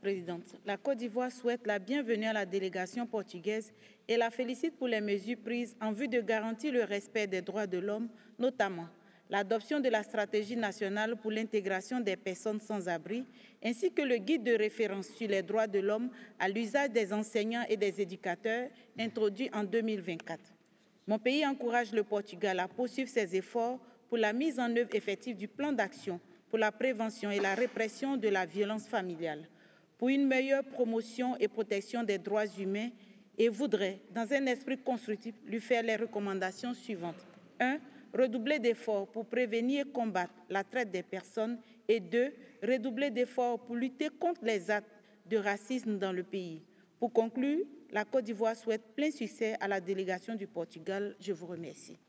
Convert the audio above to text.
Présidente. La Côte d'Ivoire souhaite la bienvenue à la délégation portugaise et la félicite pour les mesures prises en vue de garantir le respect des droits de l'homme, notamment l'adoption de la stratégie nationale pour l'intégration des personnes sans abri, ainsi que le guide de référence sur les droits de l'homme à l'usage des enseignants et des éducateurs, introduit en 2024. Mon pays encourage le Portugal à poursuivre ses efforts pour la mise en œuvre effective du plan d'action pour la prévention et la répression de la violence familiale, pour une meilleure promotion et protection des droits humains, et voudrait, dans un esprit constructif, lui faire les recommandations suivantes. 1. Redoubler d'efforts pour prévenir et combattre la traite des personnes. Et 2. Redoubler d'efforts pour lutter contre les actes de racisme dans le pays. Pour conclure, la Côte d'Ivoire souhaite plein succès à la délégation du Portugal. Je vous remercie.